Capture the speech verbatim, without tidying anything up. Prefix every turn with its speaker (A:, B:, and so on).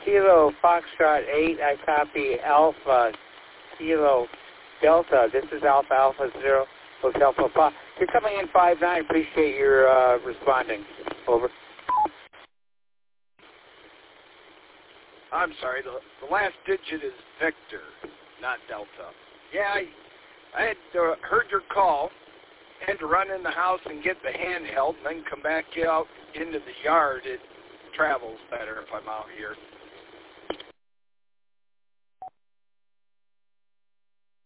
A: Kilo Foxtrot eight, I copy Alpha Kilo Delta. This is Alpha Alpha Zero Hotel Papa. You're coming in five nine. Appreciate your uh, responding. Over.
B: I'm sorry, the, the last digit is Victor, not Delta. Yeah, I, I had uh, heard your call. Had to run in the house and get the handheld and then come back out into the yard. It travels better if I'm out here.